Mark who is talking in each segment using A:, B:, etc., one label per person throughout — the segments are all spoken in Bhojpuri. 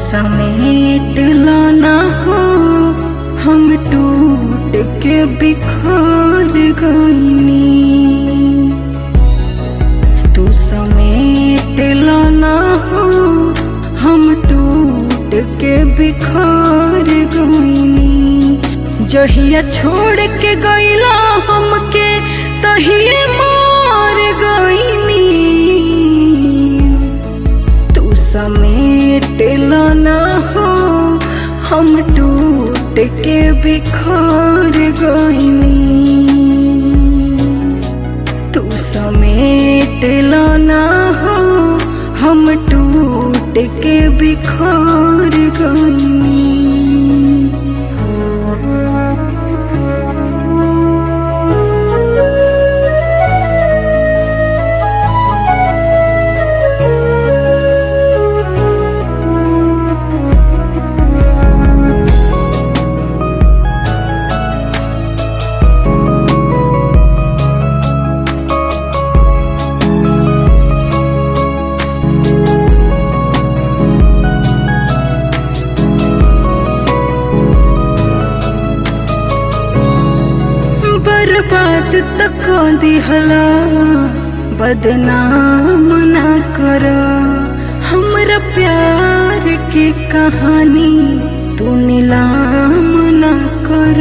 A: समेट लाना हो, हम टूट के बिखर गईनी। तू समेट लाना हो, हम टूट के बिखर गईनी। जहिया छोड़ के गईला हमके तहिए मार गईनी। तू समेट लाना हो, हम टूट के बिखर गईनी। तू समेट लाना हो, हम टूट के बिखर गईनी। बर्बाद तक दिहला, बदनाम ना कर। हमरा प्यार के कहानी तू नीलाम ना कर।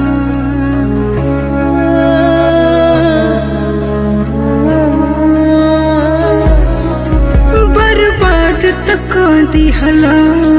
A: बर्बाद तक दिहला,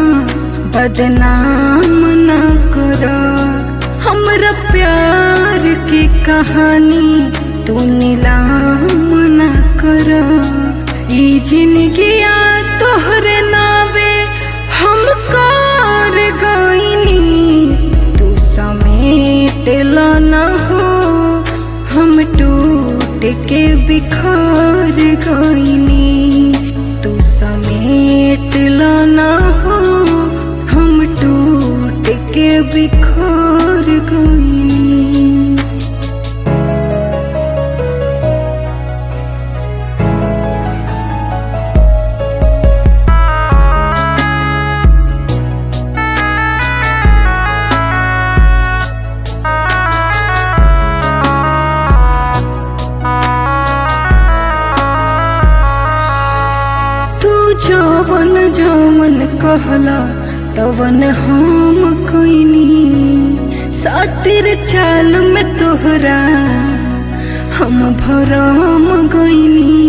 A: बदनाम ना कर। हमरा प्यार की कहानी तू नीलाम ना कर। ई जिंदगिया तोहरे नावे हम कर गईनी। तू समेट लाना हो, हम टूट के बिखर गईनी। तू समेट लाना हो, हम टूट के बिखर गईनी। जवन जवन कहला तवन हम कईनी। सातिर चाल में तोहरा हम भरम गईनी।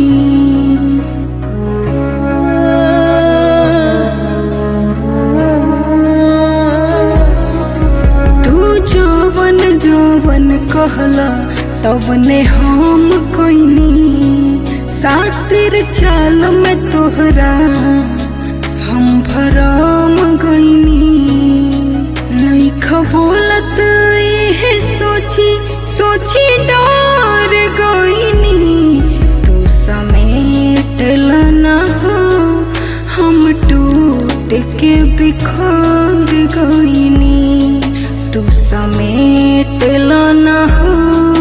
A: तू जवन जवन कहला तवने हम कईनी। सातिर चाल में तोहरा हम भरम गईनी। नहीं खबोलत ये सोची सोची डर गईनी। तू समेट लाना हो, हम टूट के बिखर गईनी। तू समेट लाना हो,